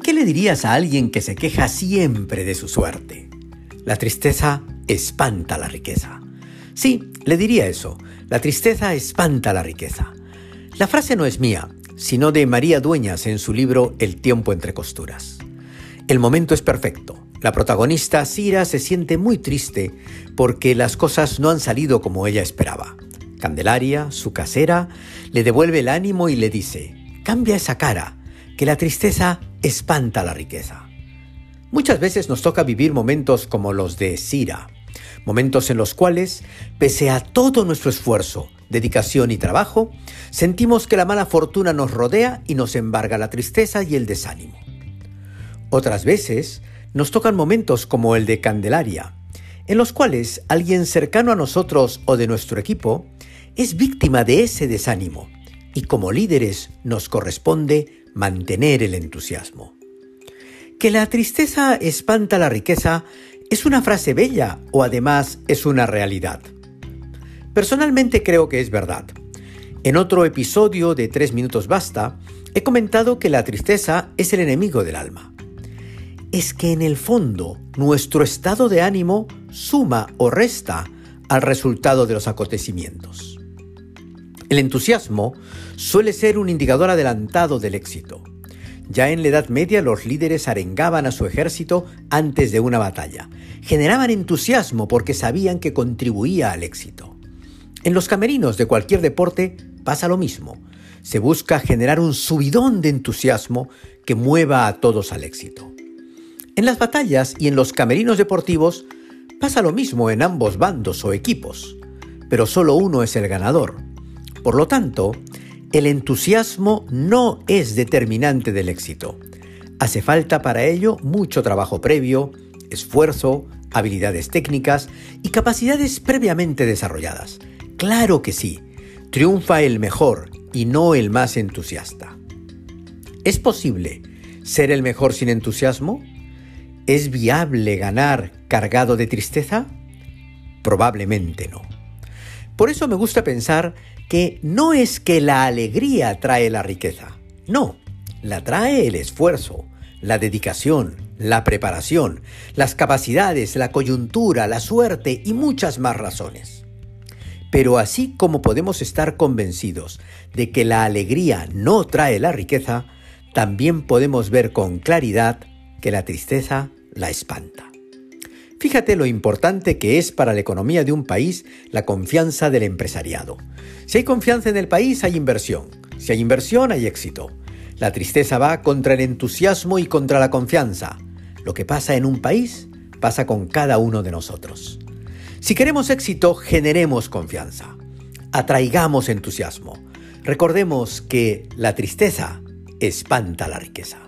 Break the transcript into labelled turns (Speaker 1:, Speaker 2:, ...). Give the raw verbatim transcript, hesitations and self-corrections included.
Speaker 1: ¿Qué le dirías a alguien que se queja siempre de su suerte? La tristeza espanta la riqueza. Sí, le diría eso. La tristeza espanta la riqueza. La frase no es mía, sino de María Dueñas en su libro El tiempo entre costuras. El momento es perfecto. La protagonista, Sira, se siente muy triste porque las cosas no han salido como ella esperaba. Candelaria, su casera, le devuelve el ánimo y le dice: cambia esa cara, que la tristeza espanta la riqueza. Muchas veces nos toca vivir momentos como los de Sira, momentos en los cuales, pese a todo nuestro esfuerzo, dedicación y trabajo, sentimos que la mala fortuna nos rodea y nos embarga la tristeza y el desánimo. Otras veces nos tocan momentos como el de Candelaria, en los cuales alguien cercano a nosotros o de nuestro equipo es víctima de ese desánimo y como líderes nos corresponde mantener el entusiasmo. Que la tristeza espanta la riqueza es una frase bella o además es una realidad. Personalmente creo que es verdad. En otro episodio de Tres Minutos Basta, he comentado que la tristeza es el enemigo del alma. Es que en el fondo nuestro estado de ánimo suma o resta al resultado de los acontecimientos. El entusiasmo suele ser un indicador adelantado del éxito. Ya en la Edad Media los líderes arengaban a su ejército antes de una batalla. Generaban entusiasmo porque sabían que contribuía al éxito. En los camerinos de cualquier deporte pasa lo mismo. Se busca generar un subidón de entusiasmo que mueva a todos al éxito. En las batallas y en los camerinos deportivos pasa lo mismo en ambos bandos o equipos, pero solo uno es el ganador. Por lo tanto, el entusiasmo no es determinante del éxito. Hace falta para ello mucho trabajo previo, esfuerzo, habilidades técnicas y capacidades previamente desarrolladas. Claro que sí, triunfa el mejor y no el más entusiasta. ¿Es posible ser el mejor sin entusiasmo? ¿Es viable ganar cargado de tristeza? Probablemente no. Por eso me gusta pensar que no es que la alegría trae la riqueza. No, la trae el esfuerzo, la dedicación, la preparación, las capacidades, la coyuntura, la suerte y muchas más razones. Pero así como podemos estar convencidos de que la alegría no trae la riqueza, también podemos ver con claridad que la tristeza la espanta. Fíjate lo importante que es para la economía de un país la confianza del empresariado. Si hay confianza en el país, hay inversión. Si hay inversión, hay éxito. La tristeza va contra el entusiasmo y contra la confianza. Lo que pasa en un país, pasa con cada uno de nosotros. Si queremos éxito, generemos confianza. Atraigamos entusiasmo. Recordemos que la tristeza espanta la riqueza.